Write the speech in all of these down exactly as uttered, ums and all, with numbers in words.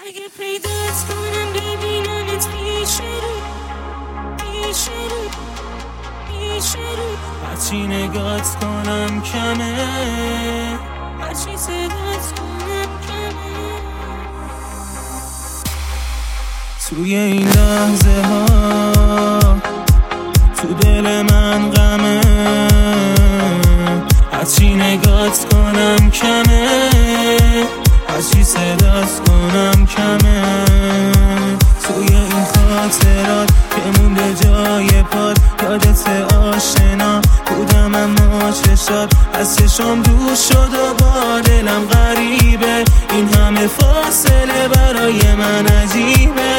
اگه پیدات کنم ببینمت پیش رو پیش رو پیش رو هرچی نگات کنم کمه هرچی صدات کنم کمه توی این لحظه ها تو دل من غمه هرچی نگات کنم کمه هرچی صدات کنم کمه توی این خاطرات که مونده جای پاد یادت آشنا بودم اما چشات از چشام دور شد و با دلم غریبه این همه فاصله برای من عجیبه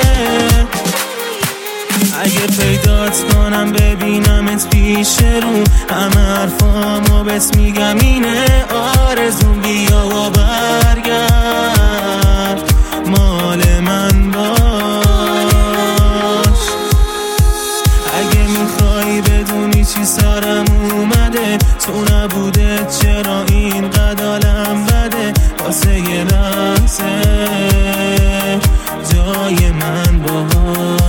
اگه پیدات کنم ببینمت پیش رو همه حرفامو بس میگم اینه آرزون بیا و برگرد مال من باش اگه میخوای بدونی چی سرم اومده تو نبوده چرا اینقدر حالم بده واسه یه لحظه جای من باش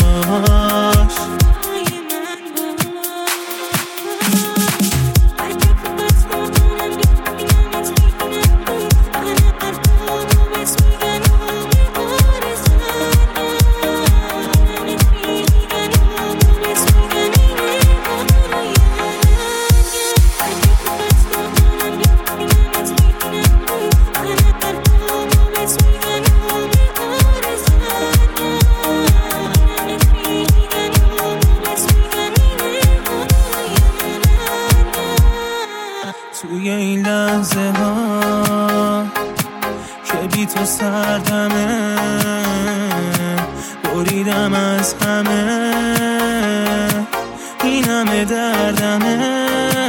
توی این لحظه ها که بی تو سردمه بریدم از همه این همه دردمه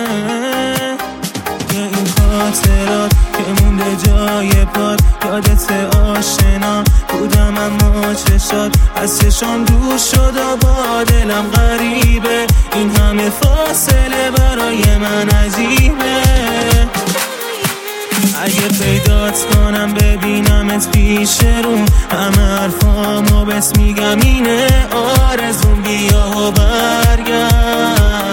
یه این خاطرات که مونده جای پاد یادت آشنا بودم اما چشات از چشام دور شد و با دلم غریبه این همه فاصله برای من عجیبه اگه پیدات کنم ببینمت پیش رو همه حرفامو بس میگم اینه آرزون بیا و برگرد